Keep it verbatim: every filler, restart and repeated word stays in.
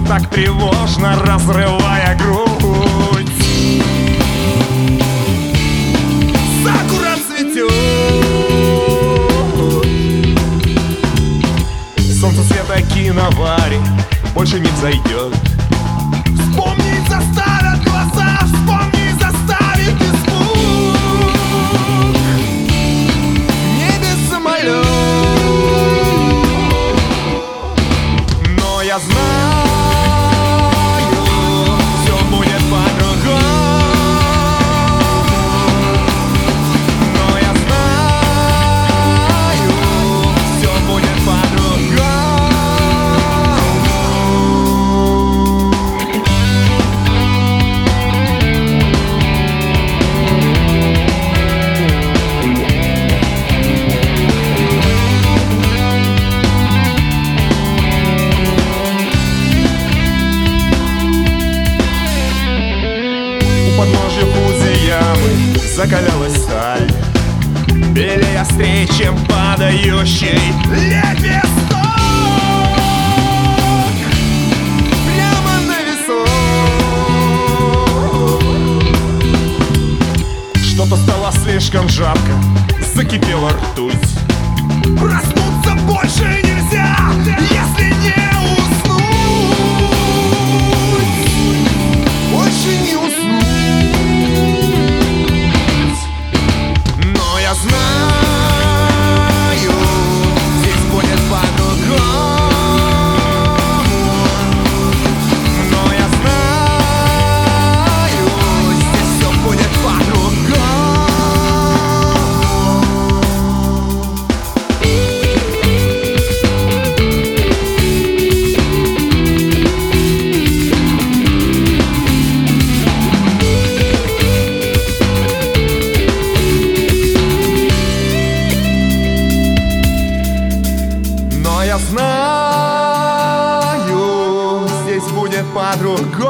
так тревожно, разрывая грудь. Сакура цветет, солнце света киновари больше не взойдет. Вспомнить заставят глаза, вспомнить заставит испуг. В небе самолет, но я знаю, все будет по-другому. Но я знаю, все будет по-другому. Подножья Фудзиямы закалялась сталь, белее острее, чем падающий лепесток. Прямо на висок. Что-то стало слишком жарко, закипела ртуть. Проснуться больше нельзя, если не уснуть. Больше не уснуть. Я знаю, здесь будет по-другому. Но я знаю, здесь все будет по-другому. Я знаю, здесь будет по-другому.